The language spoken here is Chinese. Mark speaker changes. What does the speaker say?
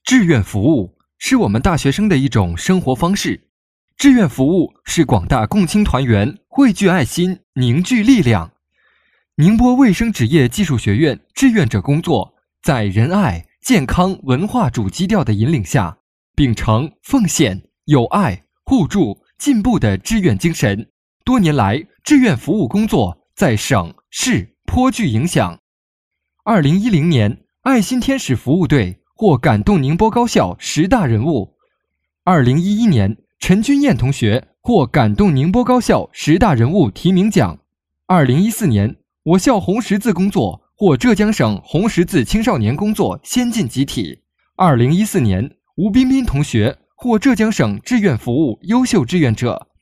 Speaker 1: 志愿服务是我们大学生的一种生活方式。志愿服务是广大共青团员汇聚爱心、凝聚力量。宁波卫生职业技术学院志愿者工作在仁爱、健康、文化主基调的引领下，秉承奉献、友爱、互助、进步的志愿精神，多年来志愿服务工作在省市颇具影响。2010年，爱心天使服务队获感动宁波高校10大人物。2011年，陈君燕同学获感动宁波高校10大人物提名奖。2014年，我校红十字工作获浙江省红十字青少年工作先进集体。2014年，吴彬彬同学获浙江省志愿服务优秀志愿者。